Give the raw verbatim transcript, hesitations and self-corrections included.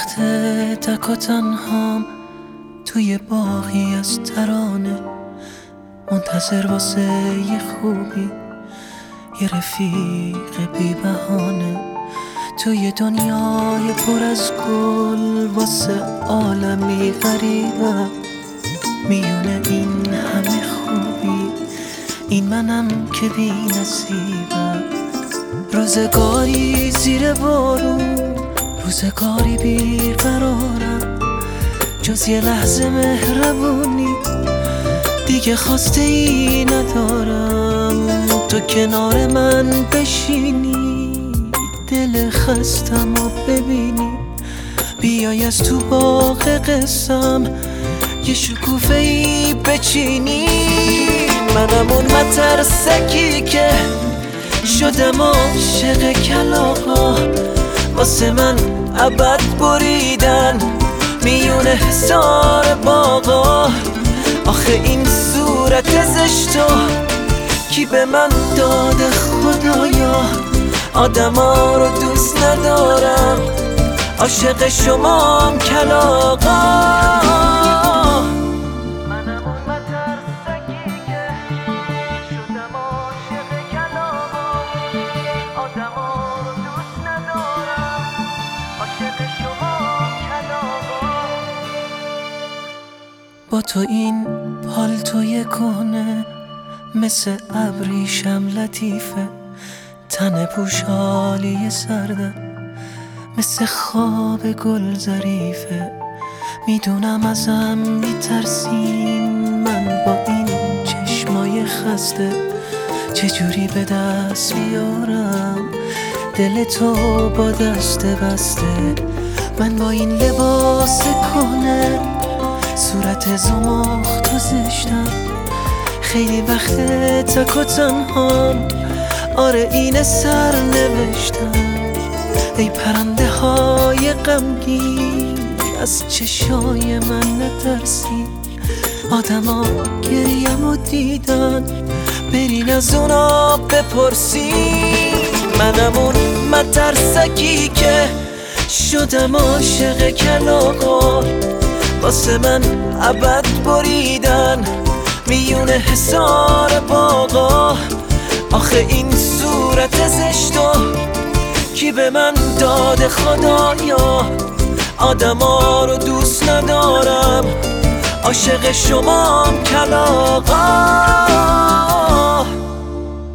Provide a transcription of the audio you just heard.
وقت تک و تنهام توی باغی از ترانه، منتظر واسه یه خوبی، یه رفیق بی بهانه. توی دنیای پر از گل واسه عالمی غریبه، میونه این همه خوبی این منم که بی نصیبم. روزگاری زیر بارون، روزگاری بیقرارم، جز یه لحظه مهربونی دیگه خواسته ای ندارم. تو کنار من بشینی، دل خستم و ببینی، بیای از تو باغ قسم یه شکوفه ای بچینی. منم اون مترسکی که شدم عاشق کلاغا، واسه من ابد بریدن میونه حصار باغا. آخه این صورت زشتو کی به من داده خدایا؟ آدما رو دوست ندارم، عاشق شمام کلاغا. با تو این پالتوی کهنه مثل ابریشم لطیفه، تن پوشالی سردم مثل خواب گل ظریفه. میدونم ازم میترسین، من با این چشمای خسته چجوری به دست بیارم دل تو با دست بسته. من با این لباس کهنه، صورت زمخت و زشتم، خیلی وقت تک و تنهام، آره این سر نوشتم. ای پرنده های غمگین از چشای من نترسین، آدما گریم و دیدن برین از اونا بپرسین. منم اون مترسکی که شدم عاشق کلاغا، واسه من ابد بریدن میونه حصار باغا. آخه این صورت زشتو کی به من داده خدایا؟ آدما رو دوست ندارم، عاشق شمام کلاغا.